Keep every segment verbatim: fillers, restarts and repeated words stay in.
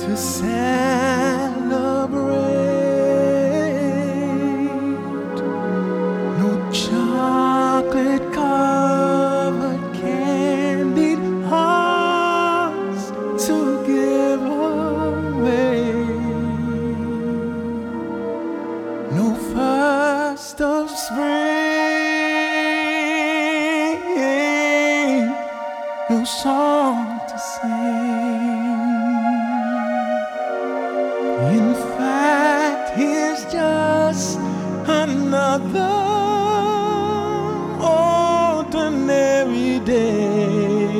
to celebrate. No chocolate covered candied hearts to give away. No first of spring, no song to sing. In fact, here's just another ordinary day.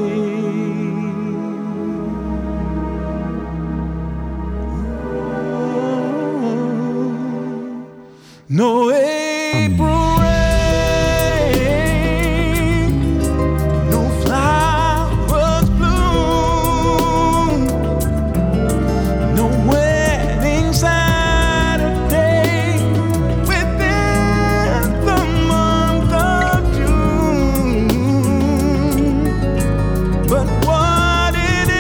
No April rain, no flowers bloom, no wedding Saturday within the month of June. But what it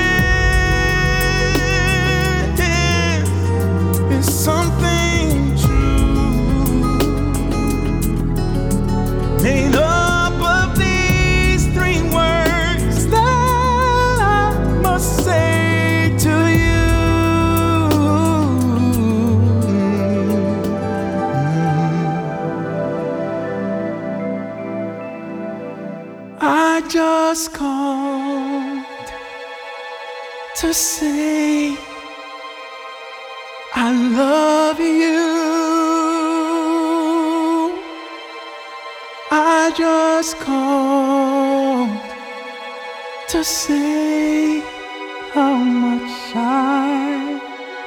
is, is something made up of these three words that I must say to you. I just called to say I love you. I just called to say how much I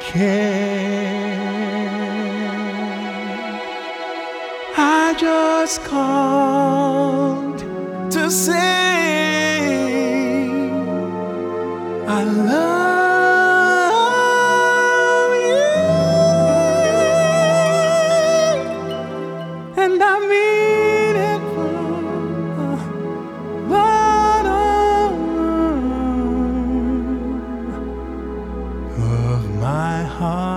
care. I just called to say I love you, and I mean it from the bottom of my heart.